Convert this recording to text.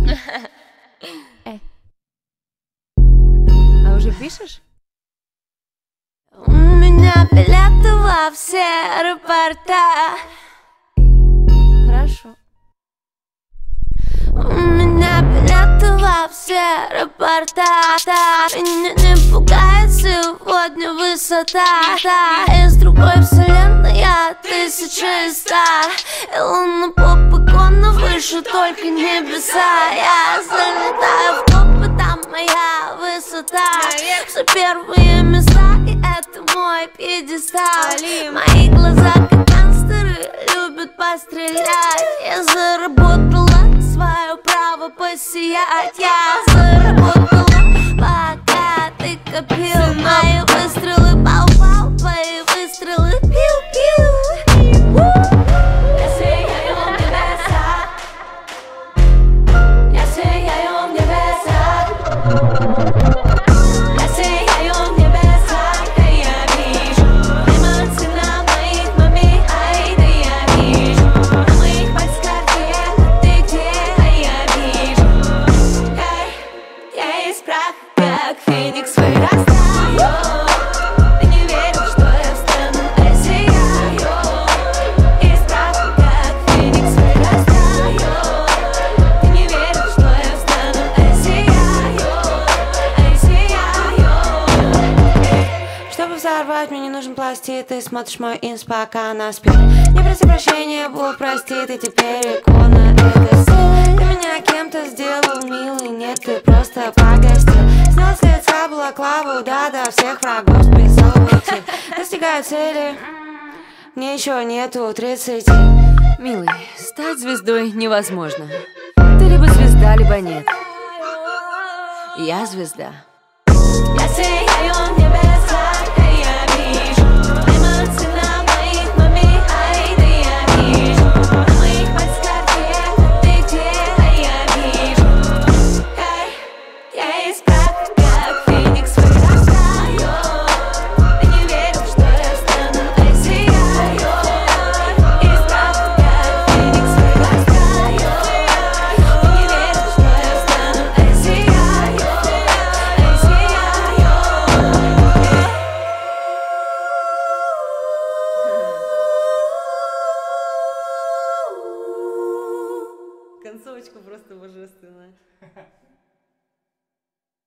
А уже пишешь? У меня билеты во все аэропорта. Хорошо. У меня билеты во все аэропорта. Меня не пугает сегодня высота. Из другой вселенной я 1100. И луна попыкона выше, только небеса. Я залетаю в топы, там моя высота. Все первые места, и это мой пьедестал. Мои глаза как гангстеры, любят пострелять. Я заработала свое право посиять. Я заработала, пока ты копил. Мои выстрелы пау-пау, твои выстрелы пиу-пиу. Я сияю в небесах. Я сияю в небесах. Я сияю в небесах, да я вижу эмоции на моих маме, ай, да я вижу на моих пальцах, ты где, да я вижу. Я из праха, как феникс, вырастаю. Ты не веришь, что я встану, я сияю. Из праха, как феникс, вырастаю. Ты не веришь, что я встану, я сияю. Чтобы взорвать, мне не нужен пластид. Ты смотришь мой инс, пока она спит. Не проси прощения, Бог простит. И теперь икона это сын. Ты меня кем-то сделал, милый. Нет, ты просто погостил. Снял с лица балаклаву, да-да, всех врагов списал в утиль. Достигаю цели, мне еще нету 30. Милый, стать звездой невозможно. Ты либо звезда, либо нет. Я звезда. Я сияю в небесах, да я вижу